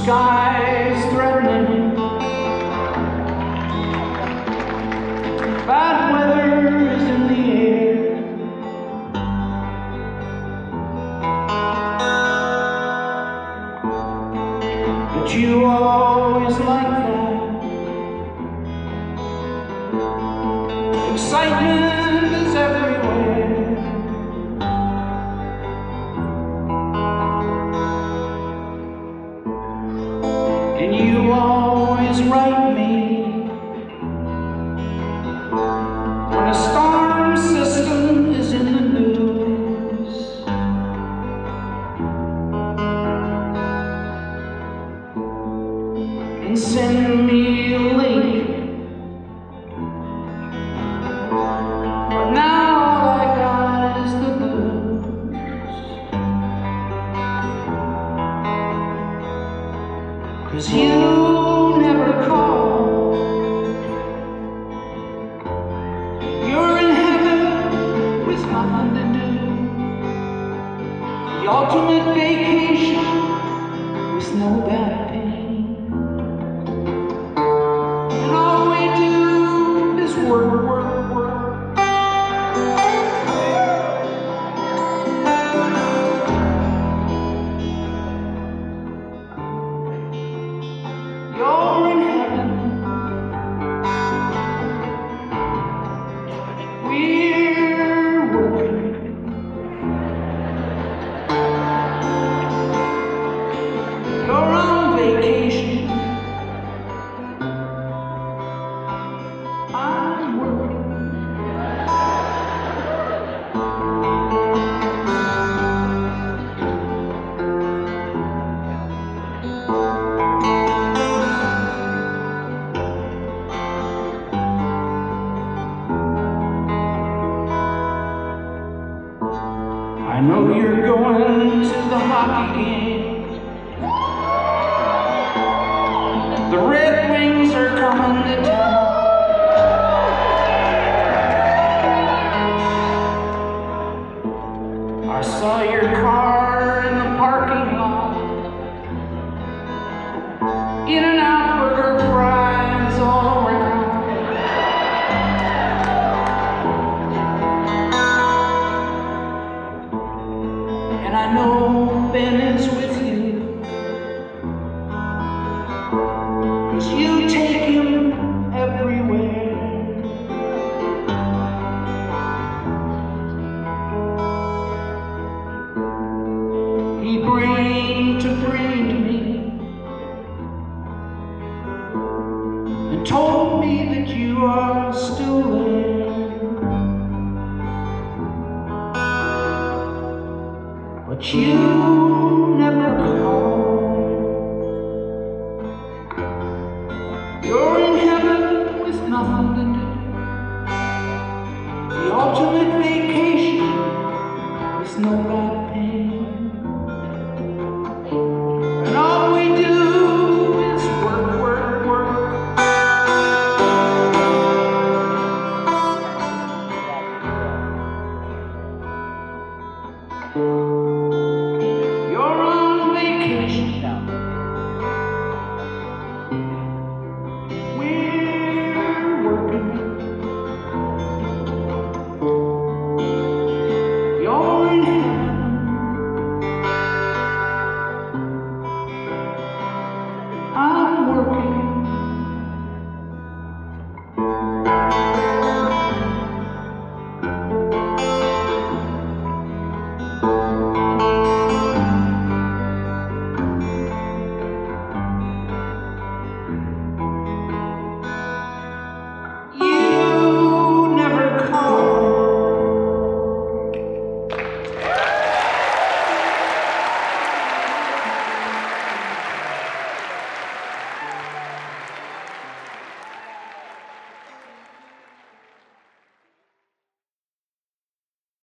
sky's threatening, bad weather is in the air. But you always like that. Excitement is everywhere. And you always write me when a storm system is in the news. And send me a link. But now all I got is the blues. 'Cause you never call. You're in heaven with nothing to do. The ultimate vacation with no back pain. And all we do is work, work, work. You're in heaven. We're working. You're on vacation. I'm working. I know you're going to the hockey game. The Red Wings are coming to town. I saw your car in the parking lot. In-N-Out burger, fries all around. And I know Ben is with you, 'cause you take him everywhere. He brain to me and told me that you are still there. But you never call. You're in heaven with nothing to do. The ultimate vacation with no back.